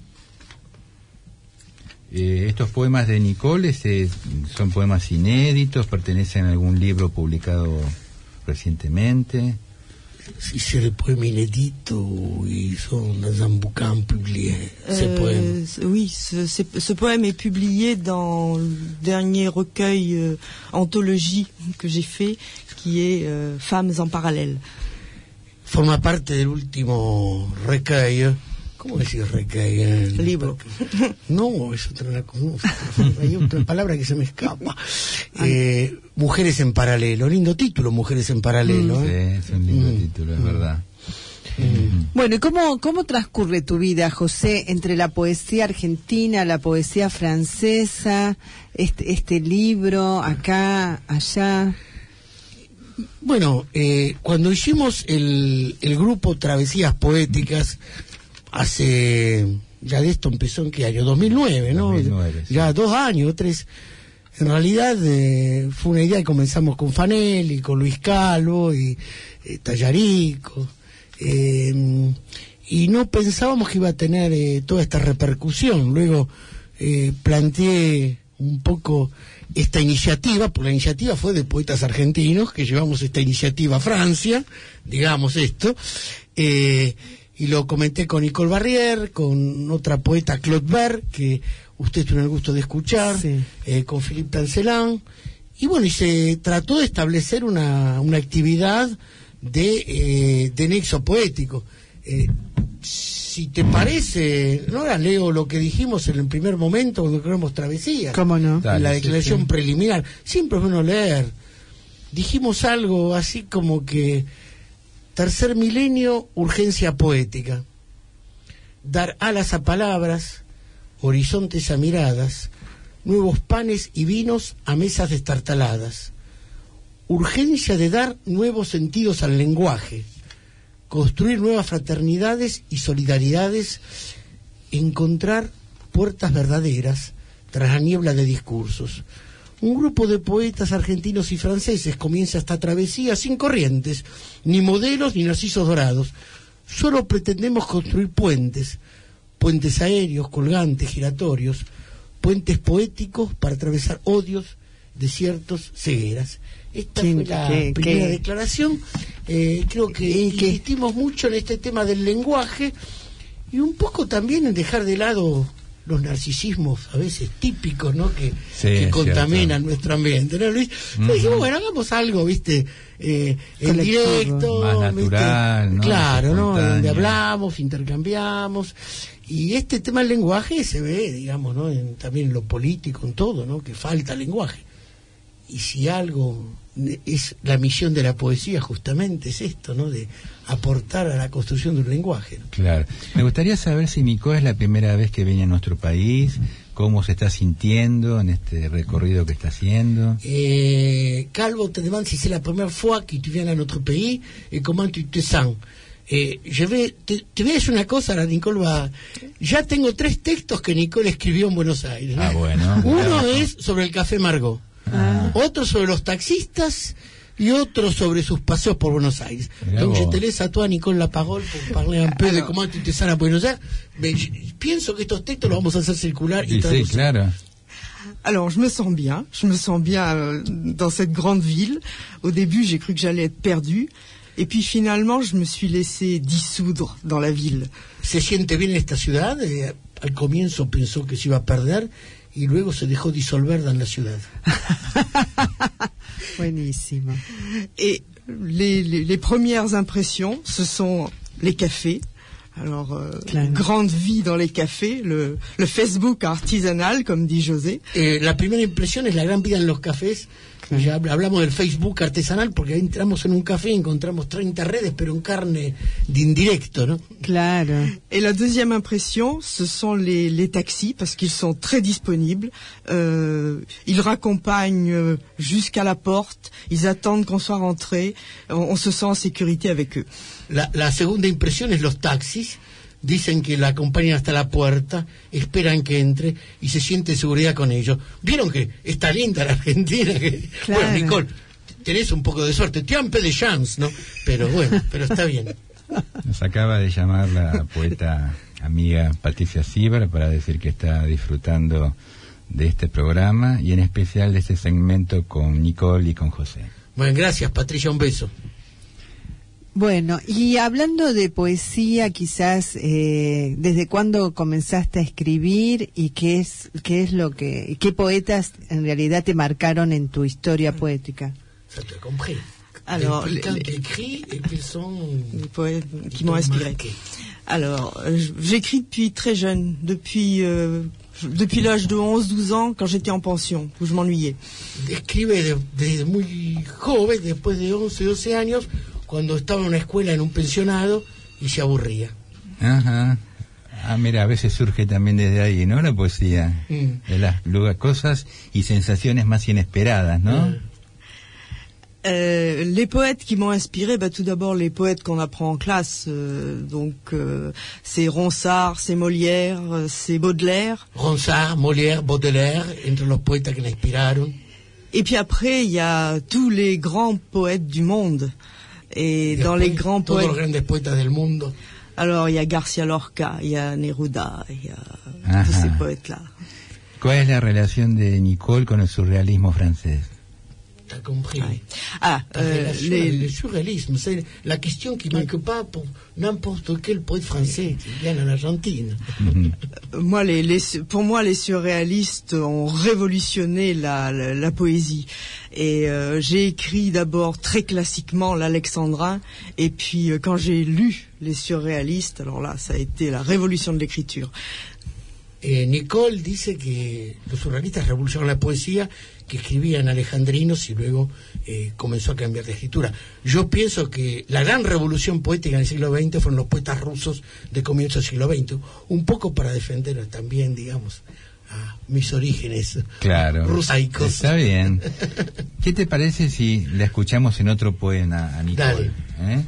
Estos poemas de Nicole son poemas inéditos, pertenecen a algún libro publicado recientemente. Si c'est le poème inédit, ils sont dans un bouquin publié, ces poèmes. Oui, ce poème est publié dans le dernier recueil anthologie que j'ai fait, qui est Femmes en parallèle. Forma parte del último recueil. ¿Cómo decir recueil? Libro. No, es otra cosa. Hay otra palabra que se me escapa. Mujeres en paralelo. Lindo título, Mujeres en paralelo. Sí, es un lindo título, es verdad. Bueno, ¿y cómo transcurre tu vida, José, entre la poesía argentina, la poesía francesa, este libro, acá, allá? Bueno, cuando hicimos el grupo Travesías Poéticas, ya de esto empezó en qué año, 2009, ¿no? 2009, sí. Ya 2 años, 3. En realidad fue una idea que comenzamos con Fanelli, con Luis Calvo y Tallarico, y no pensábamos que iba a tener toda esta repercusión. Luego planteé un poco esta iniciativa, porque la iniciativa fue de poetas argentinos, que llevamos esta iniciativa a Francia, digamos esto, y lo comenté con Nicole Barrier, con otra poeta, Claude Bert, que usted tuvo el gusto de escuchar, sí. Con Philippe Tancelin, y bueno, y se trató de establecer una actividad de nexo poético. Si te parece, no ahora leo lo que dijimos en el primer momento cuando creamos Travesía. ¿Cómo no? Dale, la declaración sí. preliminar. Siempre es bueno leer. Dijimos algo así como que tercer milenio, urgencia poética. Dar alas a palabras, horizontes a miradas, nuevos panes y vinos a mesas destartaladas. Urgencia de dar nuevos sentidos al lenguaje, construir nuevas fraternidades y solidaridades, encontrar puertas verdaderas tras la niebla de discursos. Un grupo de poetas argentinos y franceses comienza esta travesía sin corrientes, ni modelos ni narcisos dorados. Solo pretendemos construir puentes aéreos, colgantes, giratorios, puentes poéticos para atravesar odios, desiertos, cegueras. Esta fue la primera declaración. Creo que insistimos mucho en este tema del lenguaje y un poco también en dejar de lado los narcisismos a veces típicos, ¿no? Que contaminan nuestro ambiente, ¿no, Luis? Entonces dijimos, bueno, hagamos algo, ¿viste? En directo, más natural, ¿viste? ¿no? Claro, ¿no? Donde hablamos, intercambiamos. Y este tema del lenguaje se ve, digamos, ¿no? También en lo político, en todo, ¿no? Que falta lenguaje. Y si algo es la misión de la poesía, justamente es esto, ¿no? De aportar a la construcción de un lenguaje, ¿no? Claro. Me gustaría saber si Nicole es la primera vez que viene a nuestro país, cómo se está sintiendo en este recorrido que está haciendo. Calvo te demande si c'est la première fois que tu viens à notre pays et comment tu te sens. Te voy a decir una cosa, la Nicole ya tengo 3 textos que Nicole escribió en Buenos Aires, ¿no? Ah, bueno. Uno es sobre el Café Margot, otro sobre los taxistas y otro sobre sus paseos por Buenos Aires. Donc je te laisse à toi, Nicole Laparole, pour parler un peu de comment tu te sens à Buenos Aires. Pienso que estos textos los vamos a hacer circular y traducir. Sí, claro. Alors, je me sens bien dans cette grande ville. Au début, j'ai cru que j'allais être perdue. Et puis finalement, je me suis laissé dissoudre dans la ville. Se siente bien en esta ciudad. Al comienzo pensó que se iba a perder y luego se dejó disolver en la ciudad. Buenísimo. Et les premières impressions, ce sont les cafés. Alors, grande vie dans les cafés, le Facebook artisanal, comme dit José. La primera impresión es la gran vida en los cafés. Ya hablamos del Facebook artesanal porque entramos en un café y encontramos 30 redes, pero en carne de indirecto, ¿no? Claro. Et la deuxième impression, ce sont les taxis, parce qu'ils sont très disponibles. Ils raccompagnent jusqu'à la porte, ils attendent qu'on soit rentré, on se sent en sécurité avec eux. La segunda impresión es los taxis. Dicen que la acompañan hasta la puerta, esperan que entre y se siente seguridad con ellos. ¿Vieron que está linda la Argentina? Claro. Bueno, Nicole, tenés un poco de suerte. Tu un peu de chance, ¿no? Pero bueno, pero está bien. Nos acaba de llamar la poeta amiga Patricia Sibra para decir que está disfrutando de este programa y en especial de este segmento con Nicole y con José. Bueno, gracias, Patricia, un beso. Bueno, y hablando de poesía, quizás, ¿desde cuándo comenzaste a escribir y qué poetas en realidad te marcaron en tu historia poética? Ça te compris. Alors, les écrits et quels sont les poètes qui m'ont inspiré. Alors, j'écris depuis très jeune, depuis l'âge de 11-12 ans, quand j'étais en pension, où je m'ennuyais. Escribe desde muy joven, después de 11-12 años, cuando estaba en una escuela, en un pensionado, y se aburría. Ajá. Ah, mira, a veces surge también desde ahí, ¿no? La poesía. De las cosas y sensaciones más inesperadas, ¿no? Les poètes qui m'ont inspiré, tout d'abord les poètes qu'on apprend en classe, c'est Ronsard, c'est Molière, c'est Baudelaire. Ronsard, Molière, Baudelaire, entre los poetas que la inspiraron. Et puis après, il y a tous les grands poètes du monde. Et después, dans les grands todos poètes... los grandes poetas del mundo. Alors, il y a García Lorca, il y a Neruda, il y a tous ces poètes-là. ¿Cuál es la relación de Nicole con el surrealismo francés? T'as compris. Ouais. Le surréalisme, c'est la question qui manque pas pour n'importe quel poète français qui vient en Argentine. Moi, pour moi, les surréalistes ont révolutionné la poésie. Et j'ai écrit d'abord très classiquement l'Alexandrin, et puis quand j'ai lu les surréalistes, alors là, ça a été la révolution de l'écriture. Nicole dice que los surrealistas revolucionaron la poesía, que escribían alejandrinos y luego comenzó a cambiar de escritura. Yo pienso que la gran revolución poética en el siglo XX fueron los poetas rusos de comienzo del siglo XX, un poco para defender también, digamos, a mis orígenes rusaicos. Está bien. ¿Qué te parece si la escuchamos en otro poema a Nicole? Dale.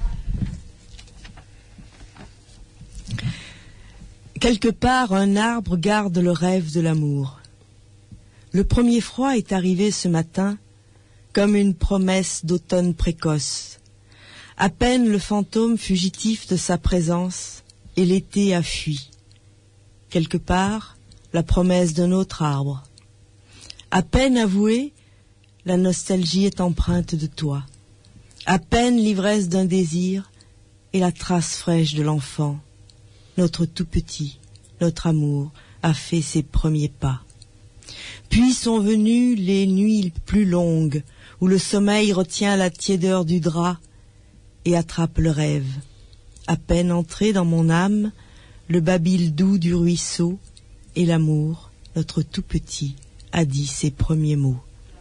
Quelque part, un arbre garde le rêve de l'amour. Le premier froid est arrivé ce matin, comme une promesse d'automne précoce. À peine le fantôme fugitif de sa présence, et l'été a fui. Quelque part, la promesse d'un autre arbre. À peine avouée, la nostalgie est empreinte de toi. À peine l'ivresse d'un désir, et la trace fraîche de l'enfant. Notre tout petit, notre amour, a fait ses premiers pas. Puis sont venues les nuits plus longues, où le sommeil retient la tiédeur du drap et attrape le rêve. À peine entré dans mon âme, le babil doux du ruisseau, et l'amour, notre tout petit, a dit ses premiers mots.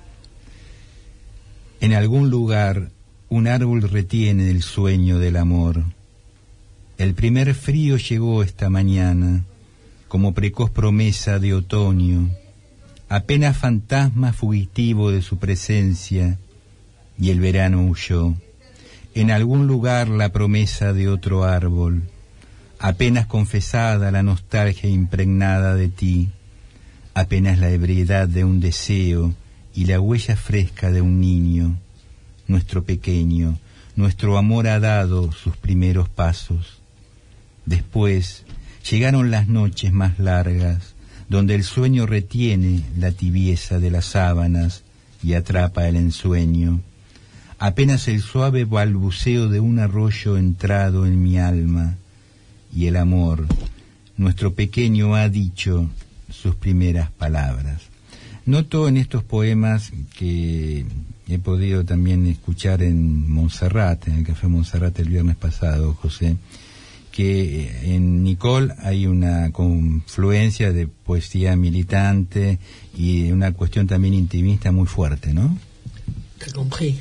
En algún lugar, un árbol retiene el sueño del amor. El primer frío llegó esta mañana, como precoz promesa de otoño, apenas fantasma fugitivo de su presencia, y el verano huyó. En algún lugar la promesa de otro árbol, apenas confesada la nostalgia impregnada de ti, apenas la ebriedad de un deseo y la huella fresca de un niño, nuestro pequeño, nuestro amor ha dado sus primeros pasos. Después llegaron las noches más largas, donde el sueño retiene la tibieza de las sábanas y atrapa el ensueño. Apenas el suave balbuceo de un arroyo entrado en mi alma, y el amor, nuestro pequeño, ha dicho sus primeras palabras. Noto en estos poemas que he podido también escuchar en Montserrat, en el Café Montserrat el viernes pasado, José, que en Nicole hay una confluencia de poesía militante y una cuestión también intimista muy fuerte, ¿no? T'as compris.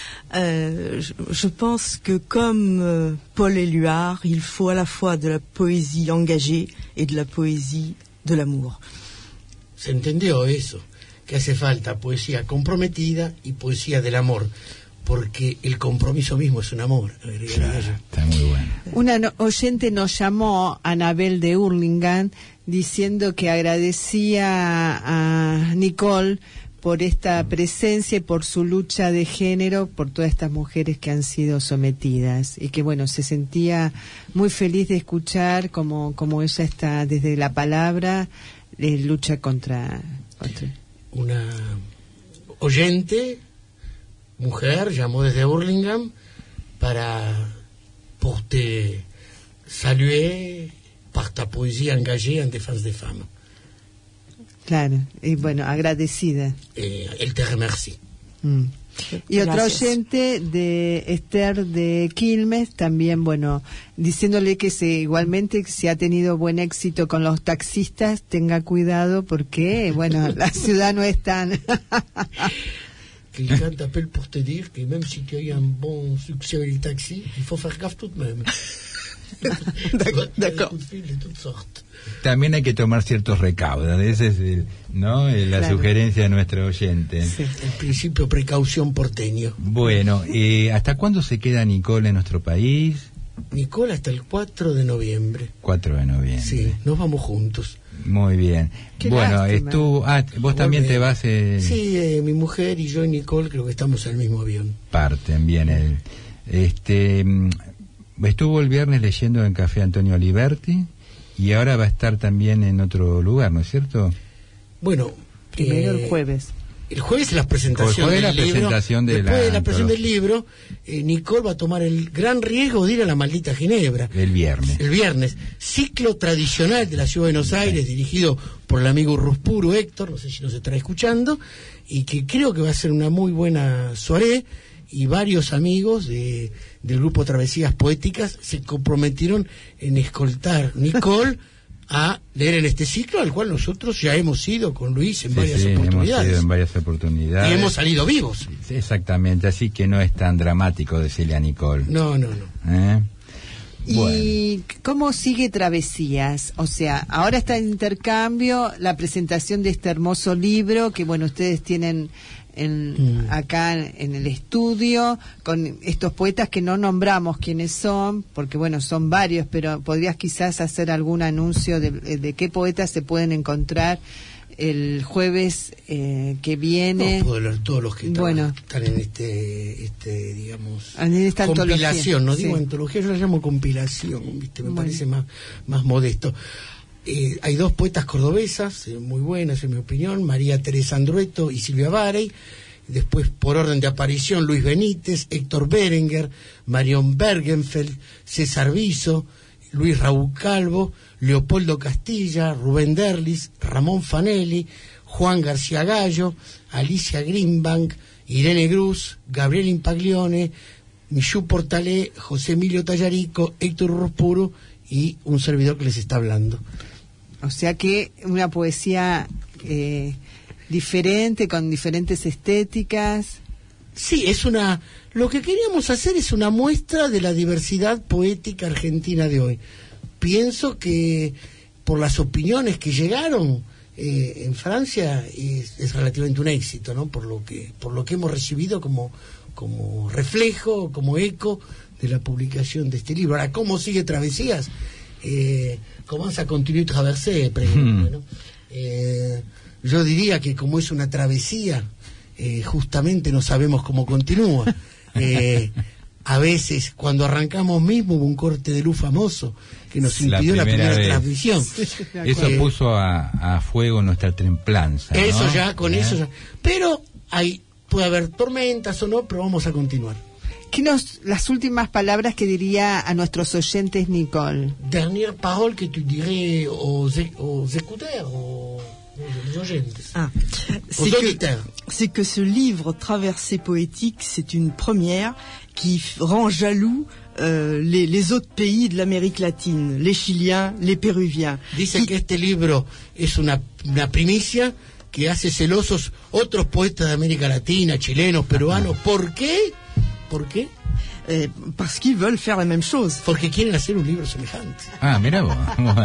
Je pense que comme Paul Éluard, il faut à la fois de la poésie engagée et de la poésie de l'amour. Se entendió eso, que hace falta poesía comprometida y poesía del amor, porque el compromiso mismo es un amor. Claro, está muy bueno. Una oyente nos llamó, Anabel de Hurlingham, diciendo que agradecía a Nicole por esta presencia y por su lucha de género, por todas estas mujeres que han sido sometidas, y que bueno, se sentía muy feliz de escuchar como ella está desde la palabra, lucha contra... Una oyente, mujer, llamó desde Hurlingham para porter, saluer par ta poésie engagée en défense des femmes. Claro, y bueno, agradecida. Elle te remercie. Y otro oyente de Esther de Quilmes, también, bueno, diciéndole que igualmente si ha tenido buen éxito con los taxistas, tenga cuidado porque, bueno, la ciudad no es tan... Quelqu'un t'appelle pour te dire que même si tu as eu un bon succès avec les taxis, il faut faire gaffe tout de même. D'accord. También hay que tomar ciertos recaudos, esa es la Claro. sugerencia de nuestro oyente. Sí. El principio precaución porteño. Bueno, ¿hasta cuándo se queda Nicole en nuestro país? Nicole hasta el 4 de noviembre. 4 de noviembre. Sí, nos vamos juntos. Muy bien. Qué Bueno, lástima. vos también te vas... Sí, mi mujer y yo y Nicole creo que estamos en el mismo avión. Parten bien. Estuvo el viernes leyendo en Café Antonio Aliberti y ahora va a estar también en otro lugar, ¿no es cierto? Bueno, Primero el jueves. El jueves es la presentación El jueves del la libro. presentación de Después la de la presentación del antología. libro, Nicole va a tomar el gran riesgo de ir a la maldita Ginebra. El viernes. El viernes. Ciclo tradicional de la Ciudad de Buenos Aires, dirigido por el amigo Ruspuro Héctor, no sé si nos estará escuchando, y que creo que va a ser una muy buena soirée, y varios amigos del grupo Travesías Poéticas se comprometieron en escoltar Nicole a leer en este ciclo, al cual nosotros ya hemos ido con Luis en varias hemos oportunidades. ido en varias oportunidades. Y hemos salido vivos. Sí, exactamente, así que no es tan dramático decirle a Nicole. No. ¿Eh? ¿Y cómo sigue Travesías? O sea, ahora está en intercambio la presentación de este hermoso libro que, bueno, ustedes tienen acá en el estudio, con estos poetas que no nombramos quiénes son, porque, bueno, son varios, pero podrías quizás hacer algún anuncio de qué poetas se pueden encontrar el jueves que viene. No puedo leer todos los que Bueno. están en digamos, En esta compilación, antología, no digo sí. antología, yo la llamo compilación, ¿viste? Me Bueno. parece más modesto. Hay dos poetas cordobesas, muy buenas en mi opinión, María Teresa Andrueto y Silvia Barey. Después, por orden de aparición, Luis Benítez, Héctor Berenguer, Marion Bergenfeld, César Viso, Luis Raúl Calvo, Leopoldo Castilla, Rubén Derlis, Ramón Fanelli, Juan García Gallo, Alicia Greenbank, Irene Cruz, Gabriel Impaglione, Michu Portalé, José Emilio Tallarico, Héctor Ruspuro y un servidor que les está hablando. O sea que una poesía diferente, con diferentes estéticas. Sí, lo que queríamos hacer es una muestra de la diversidad poética argentina de hoy. Pienso que por las opiniones que llegaron en Francia es relativamente un éxito, ¿no? Por lo que hemos recibido como reflejo, como eco de la publicación de este libro. Ahora, ¿cómo sigue Travesías? ¿Cómo ça continue traversée? Bueno, yo diría que como es una travesía, justamente no sabemos cómo continúa. A veces, cuando arrancamos mismo, hubo un corte de luz famoso que nos impidió la primera vez. transmisión. Eso puso a fuego nuestra templanza, ¿no? Eso ya, con eso ya. Pero puede haber tormentas o no, pero vamos a continuar. Las últimas palabras que diría a nuestros oyentes Nicole. Dernière parole que tu dirais aux écouteurs, aux oyentes. C'est que ce livre Traversée poétique, c'est une première qui rend jaloux les autres pays de l'Amérique latine, les Chiliens, les Péruviens. Dice que este libro es una primicia que hace celosos otros poetas de América Latina, chilenos, peruanos. ¿Por qué? ¿Por qué? Parce qu'ils veulent faire la même chose. Porque quieren hacer un libro semejante. Mira vos.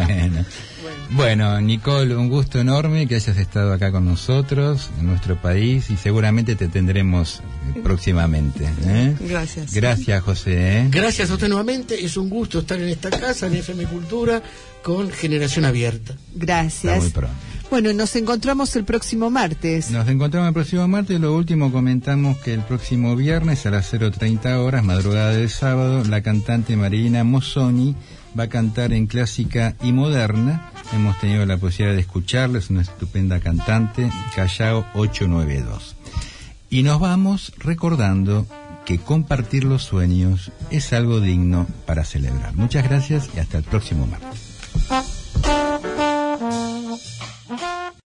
Bueno, Nicole, un gusto enorme que hayas estado acá con nosotros, en nuestro país, y seguramente te tendremos próximamente. Gracias. Gracias, José. Gracias a usted nuevamente. Es un gusto estar en esta casa, en FM Cultura, con Generación Abierta. Gracias. Hasta muy pronto. Bueno, nos encontramos el próximo martes. Nos encontramos el próximo martes. Lo último, comentamos que el próximo viernes a las 0:30 horas, madrugada del sábado, la cantante Marina Mozzoni va a cantar en clásica y moderna. Hemos tenido la posibilidad de escucharla, es una estupenda cantante, Callao 892. Y nos vamos recordando que compartir los sueños es algo digno para celebrar. Muchas gracias y hasta el próximo martes.